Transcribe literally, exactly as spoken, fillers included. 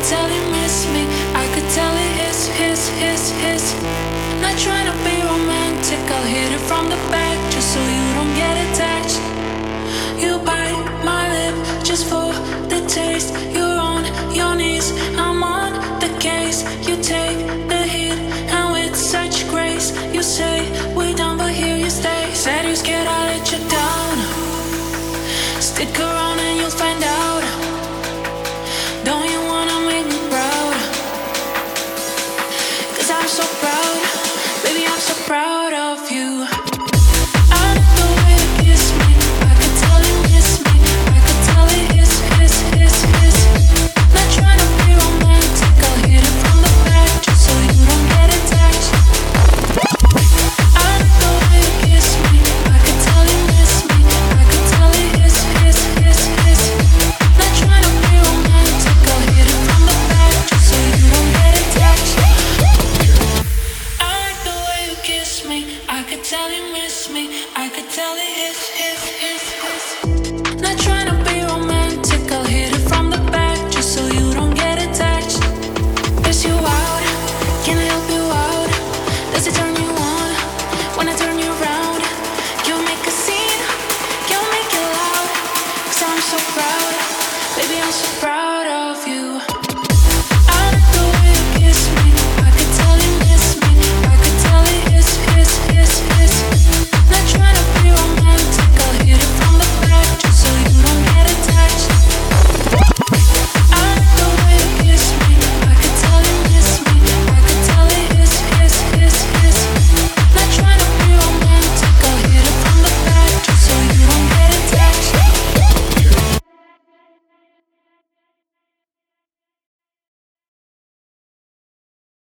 tell he miss me. I could tell he hiss, hiss, hiss, hiss. Not trying to be romantic, I'll hit it from the back just so you don't get attached. You bite my lip just for the taste. You're on your knees, I'm on the case. You take the heat and with such grace. You say we done, but here you stay. Said you scared I'll let you down. Stick around and you'll find out. Don't you wanna make me proud? Cause I'm so proud, baby, I'm so proud of you. I like the way you kiss me. I could tell you miss me. I could tell it hiss, hiss, hiss, hiss. Not trying to be romantic, I'll hit it from the back just so you don't get attached. I like the way you kiss me. I could tell you miss me. I could tell it hiss, hiss, hiss, hiss. Not trying to be romantic, I'll hit it from the back just so you don't get attached. I like the way you kiss me. I could tell you miss me. I could tell it hiss, hiss, hiss, hiss. Not trying to be romantic, I'll hit it from the back just so you don't get attached. Piss you out, can I help you out? Does it turn you on when I turn you around? You make a scene, you make it loud. Cause I'm so proud, baby, I'm so proud of you.